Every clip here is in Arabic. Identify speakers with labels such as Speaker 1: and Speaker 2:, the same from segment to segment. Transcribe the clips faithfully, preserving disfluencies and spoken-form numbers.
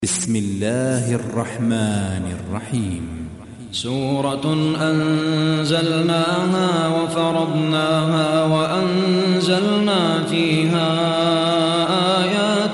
Speaker 1: بسم الله الرحمن الرحيم.
Speaker 2: سورة أنزلناها وفرضناها وأنزلنا فيها آيات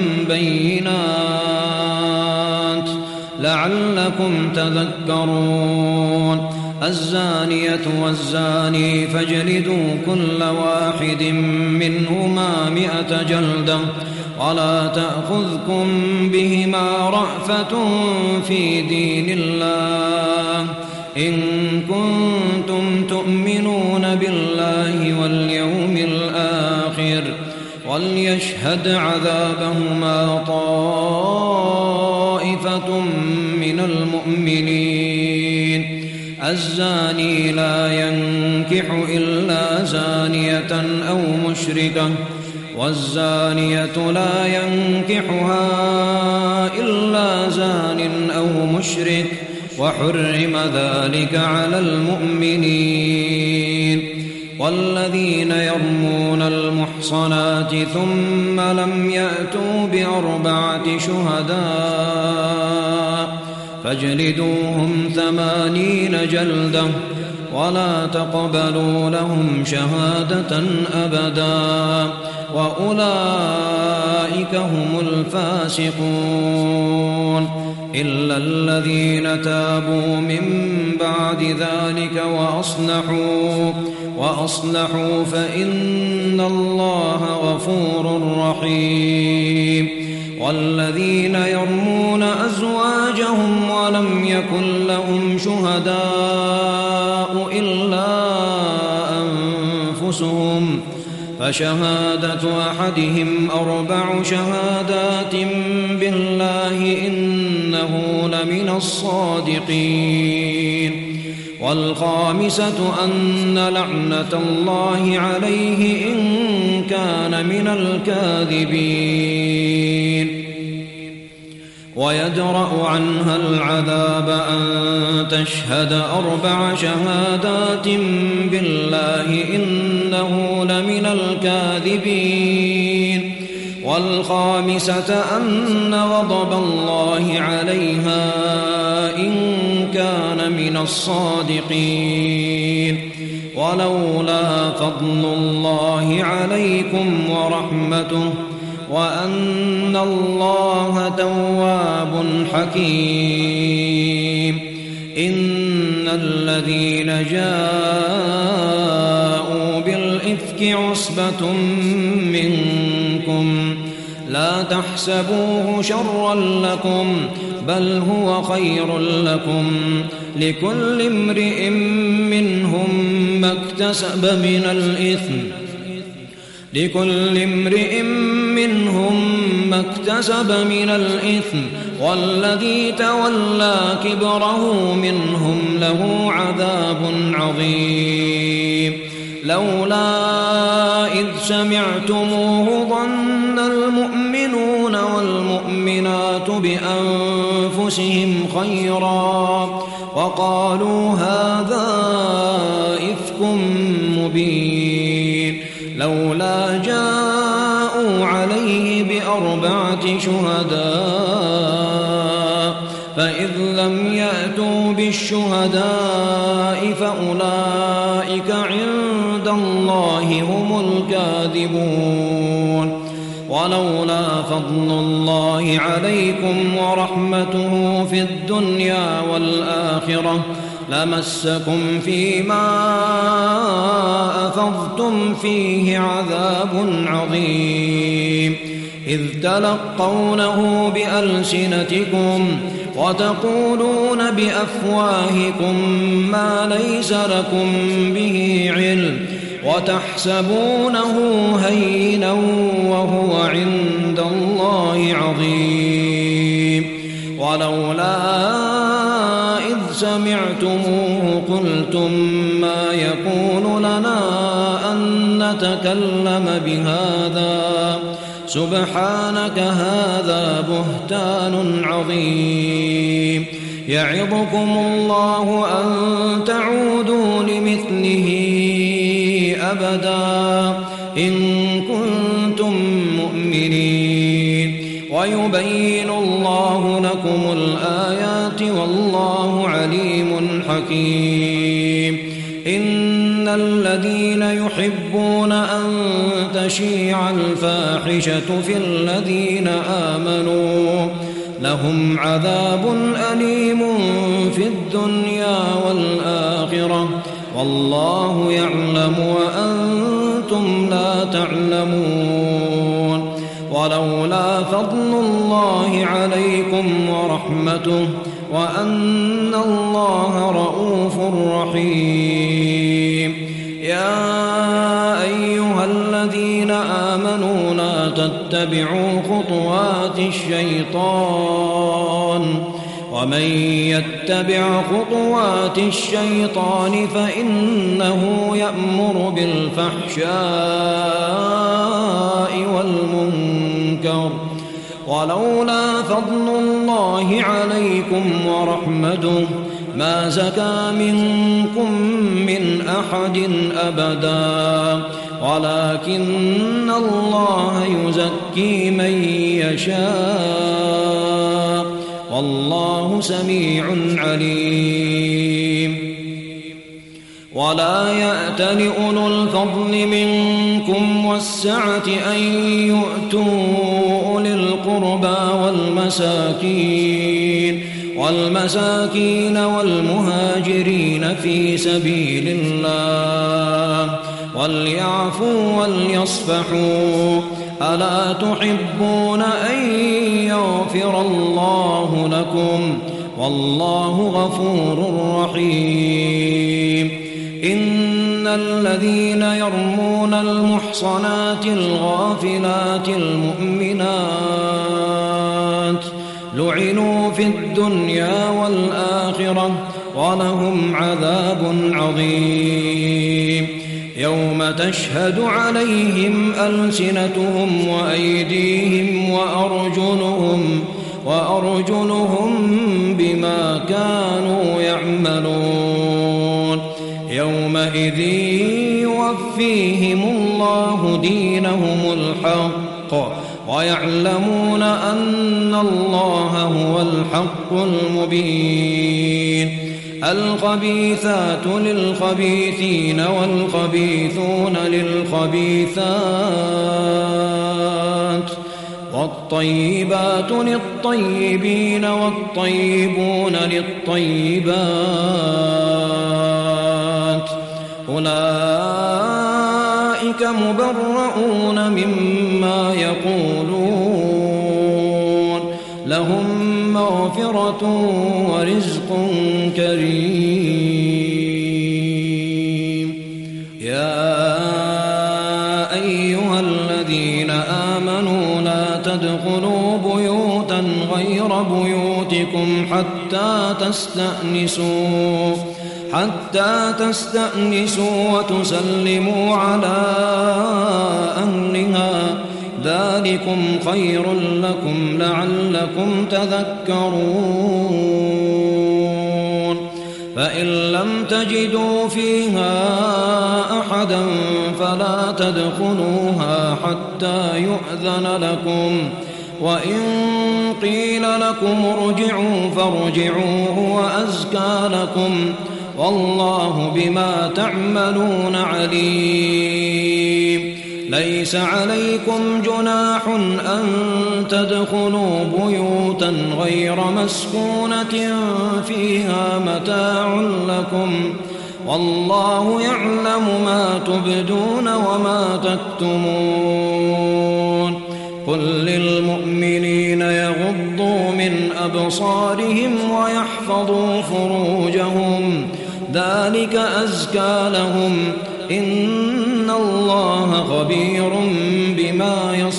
Speaker 2: بينات لعلكم تذكرون. الزانية والزاني فاجلدوا كل واحد منهما مئة جلدة ولا تأخذكم بهما رأفة في دين الله إن كنتم تؤمنون بالله واليوم الآخر وليشهد عذابهما طائفة من المؤمنين. الزاني لا ينكح إلا زانية أو مشركة والزانية لا ينكحها إلا زان أو مشرك وحرم ذلك على المؤمنين. والذين يرمون المحصنات ثم لم يأتوا بأربعة شهداء فاجلدوهم ثمانين جلدة ولا تقبلوا لهم شهادة أبدا وأولئك هم الفاسقون. إلا الذين تابوا من بعد ذلك وأصلحوا وأصلحوا فإن الله غفور رحيم. والذين يرمون أزواجهم ولم يكن لهم شهداء إلا أنفسهم فشهادة أحدهم أربع شهادات بالله إنه لمن الصادقين. والخامسة أن لعنة الله عليه إن كان من الكاذبين. ويدرأ عنها العذاب أن تشهد أربع شهادات بالله إنه لمن الكاذبين. والخامسة أن غضب الله عليها إن كان من الصادقين. ولولا فضل الله عليكم ورحمته وأن الله تواب حكيم. إن الذين جاءوا بالإفك عصبة منكم لا تحسبوه شرا لكم بل هو خير لكم لكل امرئ منهم ما اكتسب من الإثم لكل امرئ منهم ما اكتسب من الإثم والذي تولى كبره منهم له عذاب عظيم. لولا إذ سمعتموه ظن المؤمنون والمؤمنات بأنفسهم خيرا وقالوا هذا إفك مبين. لولا جاءوا عليه بأربعة شهداء فإذ لم يأتوا بالشهداء فأولئك عند الله هم الكاذبون. ولولا فضل الله عليكم ورحمته في الدنيا والآخرة لمسكم فيما أفضتم فيه عذاب عظيم. إذ تلقونه بألسنتكم وتقولون بأفواهكم ما ليس لكم به علم وتحسبونه هينا وهو عند الله عظيم. ولولا إذ سمعتموه قلتم ما يكون لنا أن نتكلم بهذا سبحانك هذا بهتان عظيم. يعظكم الله أن تعودوا لمثله أبدا إن كنتم مؤمنين. ويبين الله لكم الآيات والله عليم حكيم إن الذين يحبون أن تشيع الفاحشة في الذين آمنوا لهم عذاب أليم في الدنيا والآخرة والله يعلم وأنتم لا تعلمون ولولا فضل الله عليكم ورحمته وأن الله رؤوف رحيم يا أيها الذين آمنوا لا تتبعوا خطوات الشيطان ومن يتبع خطوات الشيطان فإنه يأمر بالفحشاء والمنكر ولولا فضل الله عليكم ورحمته ما زكى منكم من أحد أبدا ولكن الله يزكي من يشاء والله سميع عليم ولا يأتل أولو الفضل منكم والسعة أن يؤتوا أولي القربى والمساكين والمساكين والمهاجرين في سبيل الله وليعفوا وليصفحوا ألا تحبون أن يغفر الله لكم والله غفور رحيم إن الذين يرمون المحصنات الغافلات المؤمنات لعنوا في الدنيا والآخرة ولهم عذاب عظيم يوم تشهد عليهم ألسنتهم وأيديهم وأرجلهم وأرجلهم بما كانوا يعملون يومئذ يوفيهم الله دينهم الحق ويعلمون أن الله هو الحق المبين الخبيثات للخبيثين والخبيثون للخبيثات والطيبات للطيبين والطيبون للطيبات أولئك مبرؤون مما يقولون لهم مغفرة ورزق كريم يا أيها الذين آمنوا لا تدخلوا بيوتا غير بيوتكم حتى تستأنسوا حتى تستأنسوا وتسلموا على أهلها ذلكم خير لكم لعلكم تذكرون فإن لم تجدوا فيها أحدا فلا تدخلوها حتى يؤذن لكم وإن قيل لكم ارجعوا فارجعوا هو أزكى لكم والله بما تعملون عليم ليس عليكم جناح أن تدخلوا بيوتا غير مسكونة فيها متاع لكم والله يعلم ما تبدون وما تكتمون قل للمؤمنين يغضوا من أبصارهم ويحفظوا فروجهم ذلك أزكى لهم إن الله خبير بما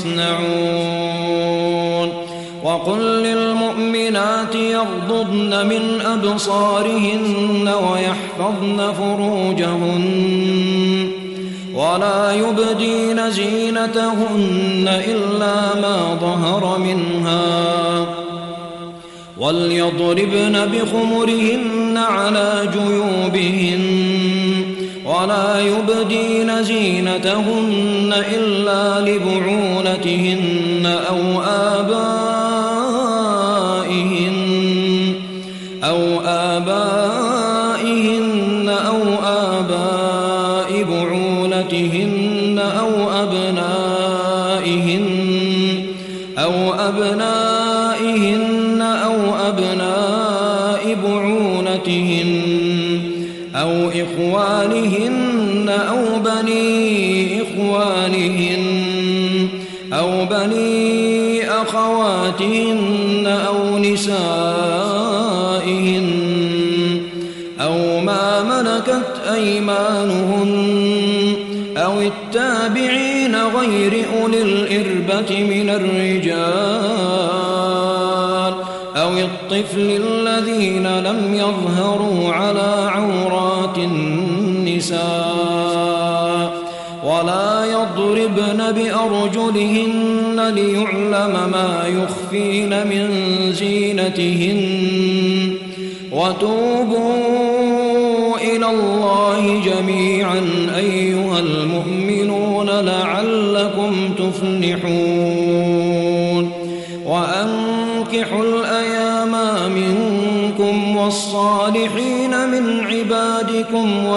Speaker 2: يصنعون وقل للمؤمنات يغضضن من أبصارهن ويحفظن فروجهن ولا يبدين زينتهن إلا ما ظهر منها وليضربن بخمرهن على جيوبهن ولا يبدين زينتهن إلا لبعولتهن أو آبائهن أو آبائهن أو آباء بعولتهن أو أبنائهن أو أبنائهن أو أبناء بعولتهن أو إخوانهن أو بني إخوانهن أو بني أخواتهن أو نسائهن أو ما ملكت أيمانهن أو التابعين غير أولي الإربة من الرجال أو الطفل الذين لم يظهروا على عورات النساء ولا يضربن بأرجلهن ليعلم ما يخفين من زينتهن وتوبوا إلى الله جميعا أيها المؤمنون لعلكم تفلحون وأنكحوا الأيام منكم والصالحين من عبادكم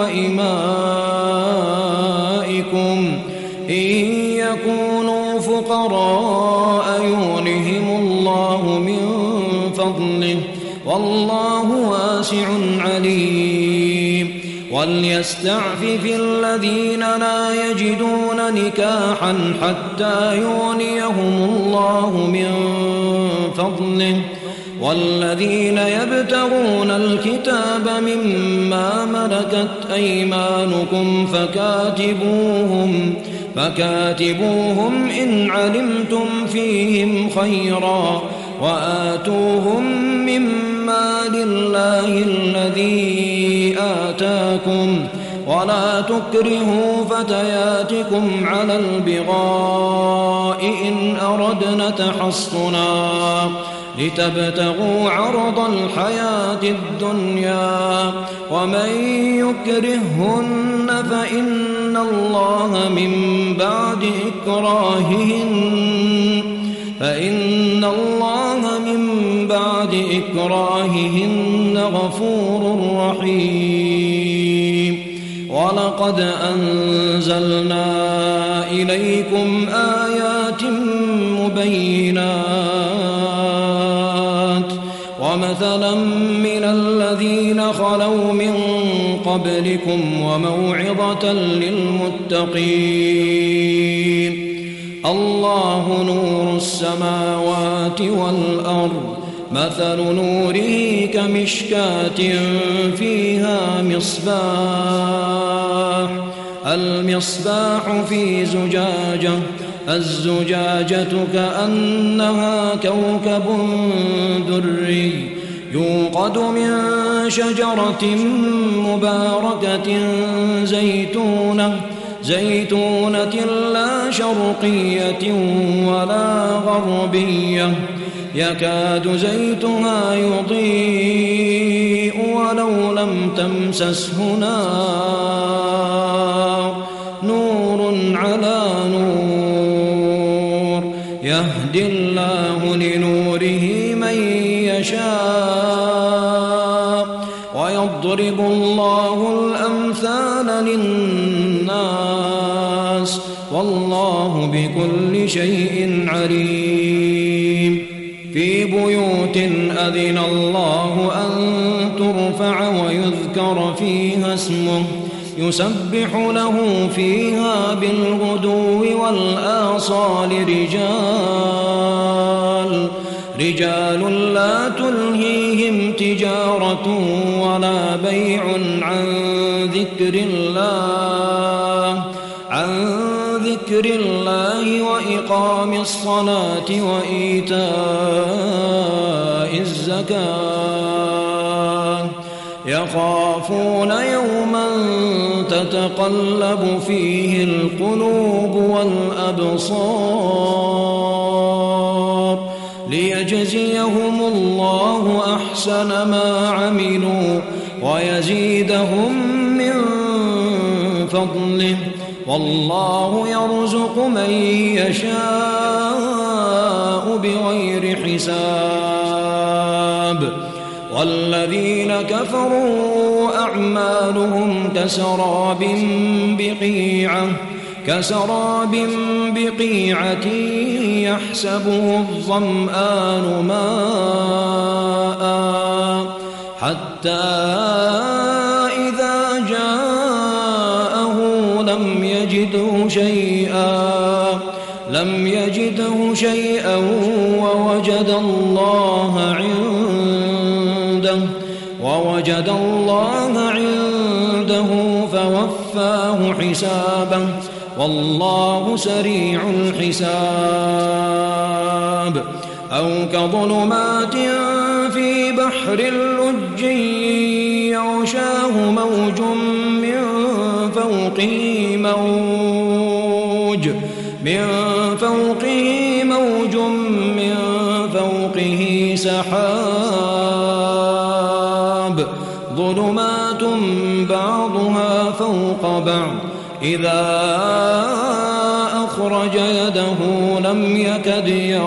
Speaker 2: وإمائكم إن يكونوا فقراء يغنهم الله من فضله والله واسع عليم وليستعفف الذين لا يجدون نكاحا حتى يغنيهم الله من فضله والذين يبتغون الكتاب مما ملكت أيمانكم فكاتبوهم فكاتبوهم إن علمتم فيهم خيرا وآتوهم مما لله الذي آتاكم ولا تكرهوا فتياتكم على البغاء إن أردنا تحصنا لتبتغوا عرض الحياة الدنيا ومن يكرههن فإن الله من بعد إكراههن فإن الله من بعد إكراههن غفور رحيم ولقد أنزلنا إليكم آيات مبينات ومثلا من الذين خلوا من قبلكم وموعظة للمتقين الله نور السماوات والأرض مثل نوره كمشكاة فيها مصباح المصباح في زجاجة الزجاجة كأنها كوكب دري يوقد من شجرة مباركة زيتونة زيتونة لا شرقية ولا غربية يكاد زيتها يضيء ولو لم تمسسه نار نور على نور يهدي الله لنوره من يشاء ويضرب الله الأمثال للناس والله بكل شيء عليم في بيوت أذن الله أن ترفع ويذكر فيها اسمه يسبح له فيها بالغدو والآصال رجال رجال لا تلهيهم تجارة ولا بيع عن ذكر الله عن ذكر الله وإقام الصلاة وإيتاء الزكاة يخافون يوما تتقلب فيه القلوب والأبصار ليجزيهم الله أحسن ما عملوا ويزيدهم من فضله والله يرزق من يشاء بغير حساب والذين كفروا أعمالهم كسراب بقيعة كسراب بقيعة يحسبه الظمآن ماء حتى إذا جاءه لم يجده شيئا لم يجده شيئا ووجد الله عنده ووجد الله عنده فوفاه حسابه والله سريع الحساب. أو كظلمات في بحر اللج يغشاه موج من فوقه موج من فوقه موج من فوقه سحاب ظلمات بعضها فوق بعض إذا أخرج يده لم يكد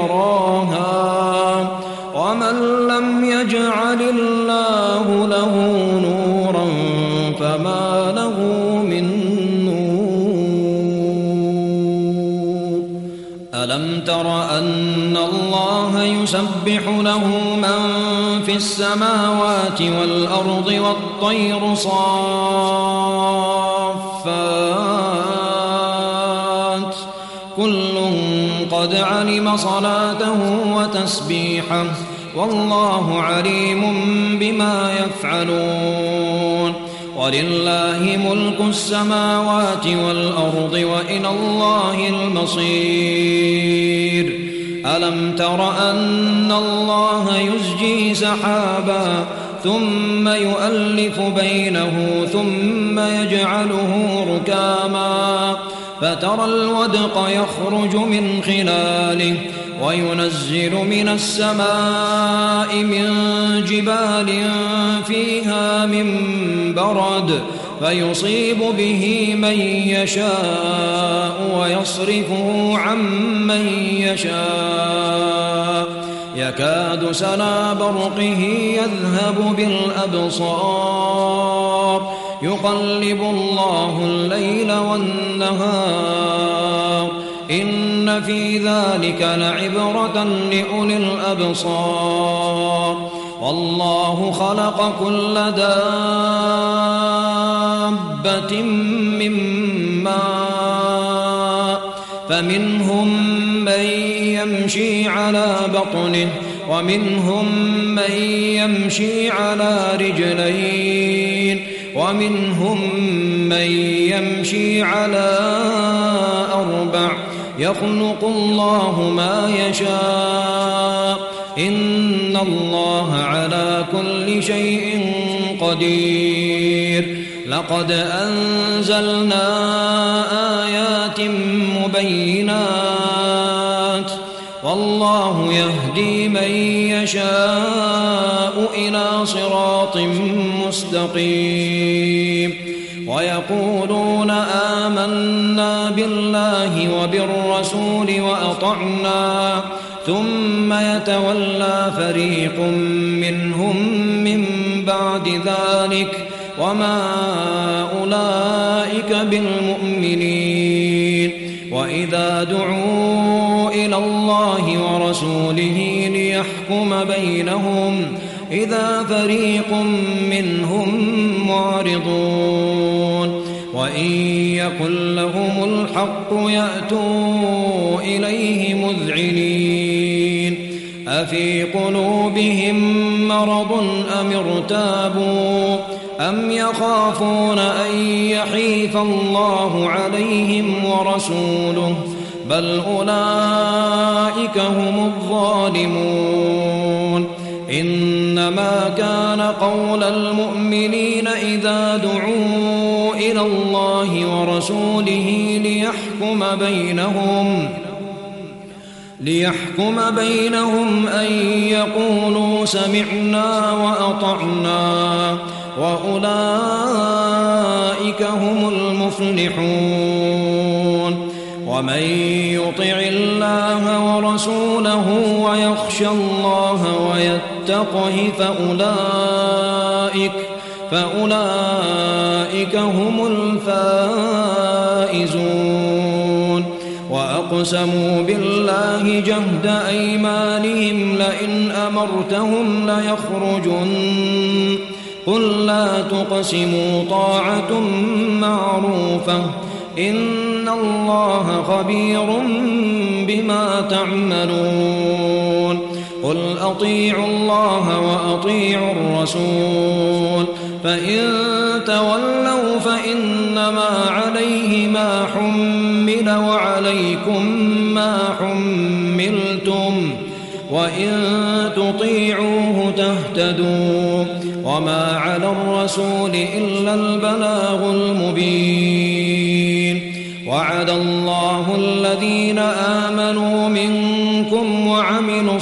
Speaker 2: يراها ومن لم يجعل الله له نورا فما له من نور. ألم تر أن الله يسبح له من في السماوات والأرض والطير صافات كل قد علم صلاته وتسبيحه والله عليم بما يفعلون. ولله ملك السماوات والأرض وإلى الله المصير. ألم تر أن الله يزجي سحابا ثم يؤلف بينه ثم يجعله ركاما فترى الودق يخرج من خلاله وينزل من السماء من جبال فيها من برد فيصيب به من يشاء ويصرفه عن من يشاء يكاد سنا برقه يذهب بالأبصار يقلب الله الليل والنهار إن في ذلك لعبرة لأولي الأبصار. والله خلق كل دابة من ماء فمنهم من يمشي على بطنه ومنهم من يمشي على رجلين ومنهم من يمشي على أربع يخلق الله ما يشاء إن الله على كل شيء قدير. لقد أنزلنا آيات مبينات والله يهدي من يشاء إلى صراط مستقيم. ويقولون آمنا بالله وبالرسول وأطعنا ثم يتولى فريق منهم من بعد ذلك وما أولئك بالمؤمنين. وإذا دعوا إلى الله ورسوله ليحكم بينهم إذا فريق منهم معرضون. وإن يكن لهم الحق يأتوا إليه مذعنين. أفي قلوبهم مرض أم ارتابوا أم يخافون أن يحيف الله عليهم ورسوله بل أولئك هم الظالمون. إنما كان قول المؤمنين إذا دعوا إلى الله ورسوله ليحكم بينهم ليحكم بينهم أن يقولوا سمعنا وأطعنا وأولئك هم المفلحون. ومن يطع الله ورسوله ويخشى الله ويتقى التقه فأولئك, فأولئك هم الفائزون. وأقسموا بالله جهد أيمانهم لئن أمرتهم ليخرجن قل لا تقسموا طاعة معروفة إن الله خبير بما تعملون. قل أطيعوا الله وأطيعوا الرسول فإن تولوا فإنما عليه ما حمل وعليكم ما حملتم وإن تطيعوه تهتدوا وما على الرسول إلا البلاغ المبين. وعد الله الذين آمنوا منكم وعملوا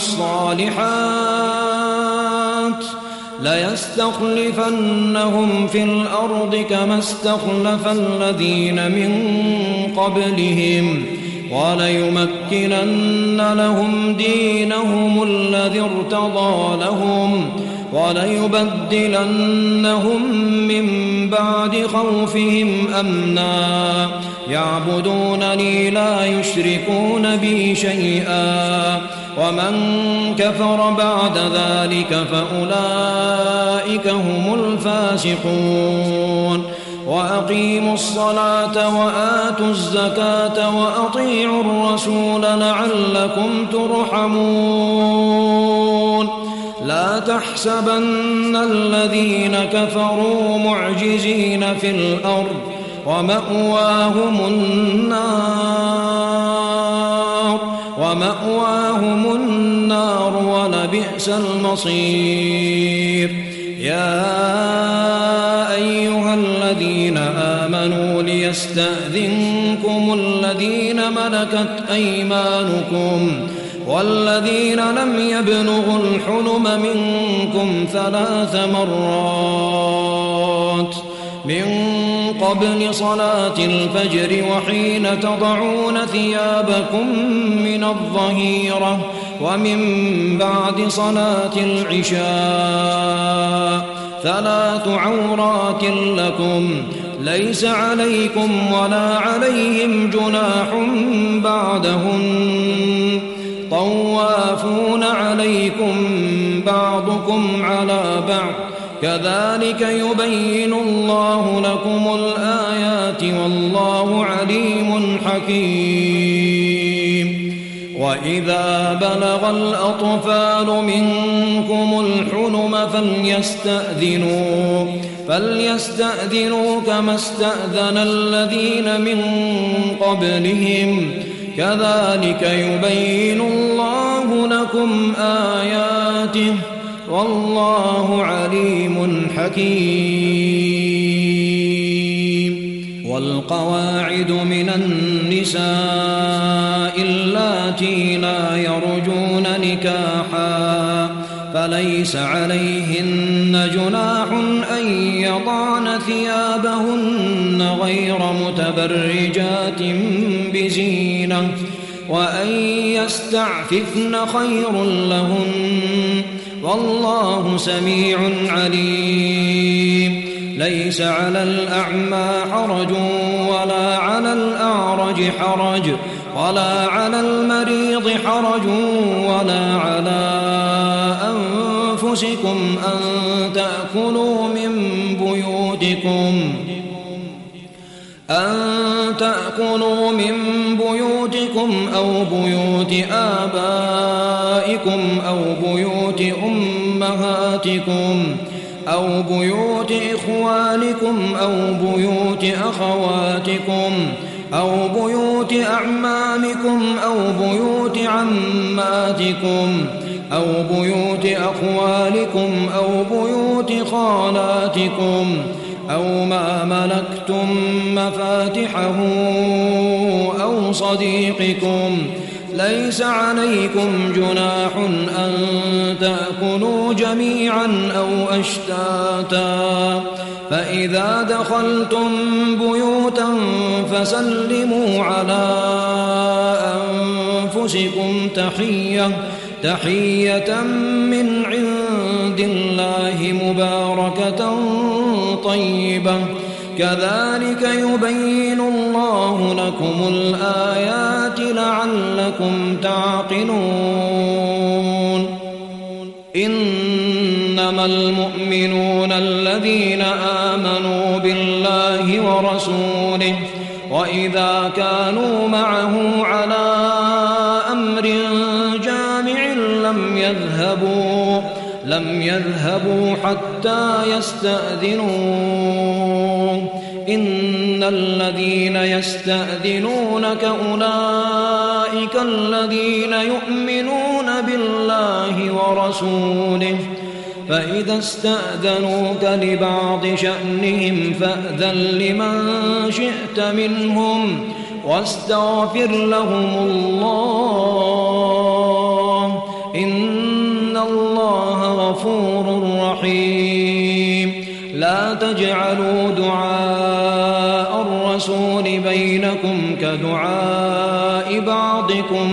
Speaker 2: الصالحات ليستخلفنهم في الأرض كما استخلف الذين من قبلهم وليمكنن لهم دينهم الذي ارتضى لهم وليبدلنهم من بعد خوفهم أمنا يعبدونني لا يشركون بي شيئا ومن كفر بعد ذلك فأولئك هم الفاسقون. وأقيموا الصلاة وآتوا الزكاة وأطيعوا الرسول لعلكم ترحمون. لا تحسبن الذين كفروا معجزين في الأرض ومأواهم النار ومأواهم النار ولبئس المصير. يا أيها الذين آمنوا ليستأذنكم الذين ملكت أيمانكم والذين لم يبلغوا الحلم منكم ثلاث مرات من قبل صلاة الفجر وحين تضعون ثيابكم من الظهيرة ومن بعد صلاة العشاء ثلاث عورات لكم ليس عليكم ولا عليهم جناح بعدهن طوافون عليكم بعضكم على بعض كذلك يبين الله لكم الآيات والله عليم حكيم. وإذا بلغ الأطفال منكم الحلم فليستأذنوا فليستأذنوا كما استأذن الذين من قبلهم كذلك يبين الله لكم آياته والله عليم حكيم. والقواعد من النساء اللاتي لا يرجون نكاحا فليس عليهن جناح أن يضعن ثيابهن غير متبرجات بزينة وأن يستعففن خير لهن والله سميع عليم. ليس على الأعمى حرج ولا على الأعرج حرج ولا على المريض حرج ولا على أنفسكم أن تأكلوا من بيوتكم أن تأكلوا من بيوتكم أو بيوت آبائكم أو بيوت أمهاتكم أو بيوت إخوانكم أو بيوت أخواتكم أو بيوت أعمامكم أو بيوت عماتكم أو بيوت أخوالكم أو بيوت خالاتكم أو ما ملكتم مفاتحه أو صديقكم ليس عليكم جناح أن تأكلوا جميعا أو أشتاتا فإذا دخلتم بيوتا فسلموا على أنفسكم تحية تحية من عند عند الله مباركة طيبة كذلك يبين الله لكم الآيات لعلكم تعقلون إنما المؤمنون الذين آمنوا بالله ورسوله وإذا كانوا معه على أمر جامع لم يذهبوا لم يذهبوا حتى يستأذنوه إن الذين يستأذنونك أولئك الذين يؤمنون بالله ورسوله فإذا استأذنوك لبعض شأنهم فأذن لمن شئت منهم واستغفر لهم الله إن الله غفور رحيم لا تجعلوا دعاء الرسول بينكم كدعاء بعضكم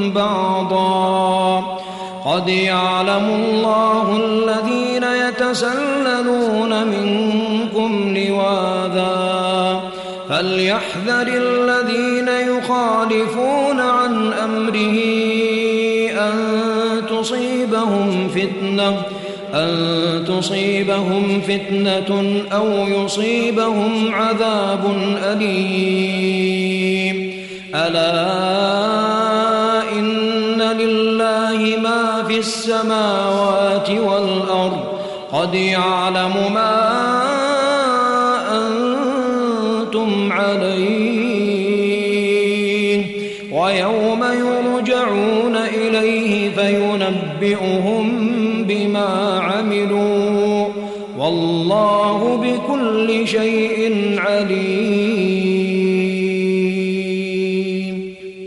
Speaker 2: بعضا قد يعلم الله الذين يتسللون منكم لواذا فليحذر الذين يخالفون عن أمره أن تصيبهم فتنة أن تصيبهم فتنة أو يصيبهم عذاب أليم ألا إن لله ما في السماوات والأرض قد يعلم ما أنتم عليه ويوم يرجعون إليه فينبئهم بما عملوا والله بكل شيء عليم